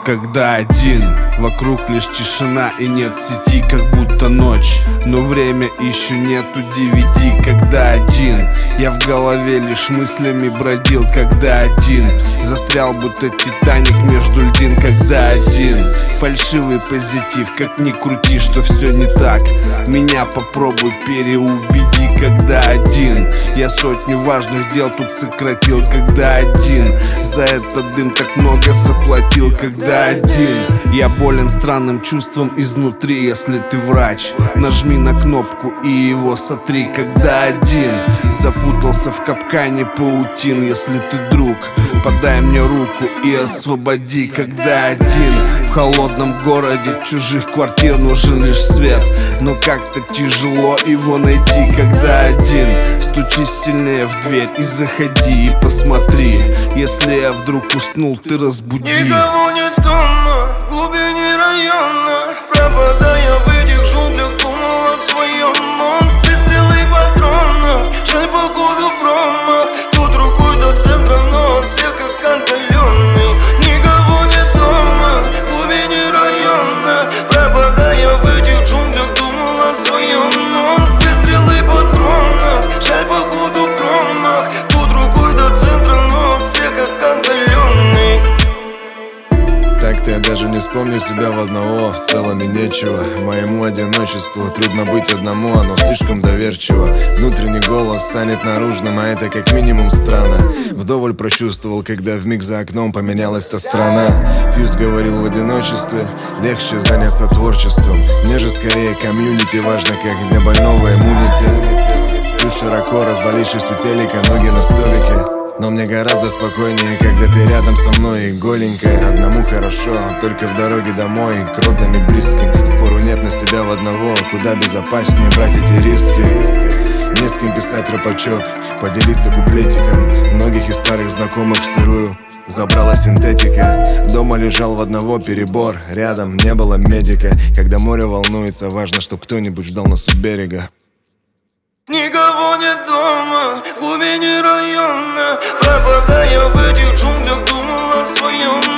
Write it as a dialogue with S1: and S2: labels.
S1: когда один. Вокруг лишь тишина и нет сети, как будто ночь, но время еще нету 9, когда один. Я в голове лишь мыслями бродил, когда один. Застрял будто Титаник между льдин, когда один. Фальшивый позитив, как ни крути, что все не так. Меня попробуй переубеди, когда один. Я сотню важных дел тут сократил, когда один. За этот дым так много заплатил, когда один. Я болен странным чувством изнутри. Если ты врач, нажми на кнопку и его сотри, когда один. Запутался в капкане паутин. Если ты друг, подай мне руку и освободи, когда один. В холодном городе чужих квартир нужен лишь свет, но как-то тяжело его найти, когда один. Стучись сильнее в дверь и заходи, и посмотри. Если я вдруг уснул, ты разбуди.
S2: Никого нет дома, в глубине района. Пропадая в этих джунглях, думал о своем. Он выстрелы патрона, жаль походу промо. Тут рукой до центра, но он всех как отдаленный. Никого нет дома, в глубине района. Пропадая в этих джунглях, думал о своем. Он выстрелы патрона, жаль походу промо. Тут рукой до центра, но он всех как отдаленный.
S3: Так-то я даже не вспомню себя в одного, в целом и нечего. Моему одиночеству трудно быть одному, оно слишком доверчиво. Внутренний голос станет наружным, а это как минимум странно. Вдоволь прочувствовал, когда вмиг за окном поменялась та страна. Фьюз говорил в одиночестве, легче заняться творчеством. Мне же скорее комьюнити важно, как для больного иммунитет. Сплю широко, развалившись у телека, ноги на столике. Но мне гораздо спокойнее, когда ты рядом со мной и голенькая. Одному хорошо, только в дороге домой, к родным и близким. Спору нет на себя в одного, куда безопаснее брать эти риски. Не с кем писать рэпачок, поделиться куплетиком. Многих из старых знакомых в сырую забрала синтетика. Дома лежал в одного перебор, рядом не было медика. Когда море волнуется, важно, чтоб кто-нибудь ждал нас у берега.
S2: Никого нет дома, в глубине района. Пропадая в этих джунглях, думал о своем.